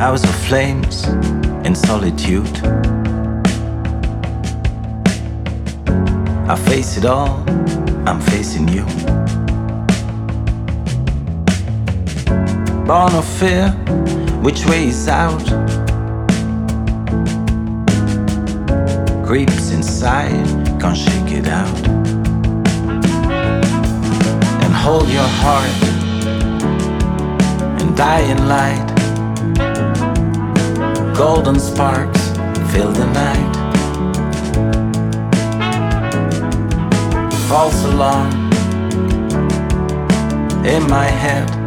house of flames in solitude. I face it all, I'm facing you. Born of fear, which way is out? Creeps inside, can't shake it out. And hold your heart in dying light. Golden sparks fill the night. False alarm in my head.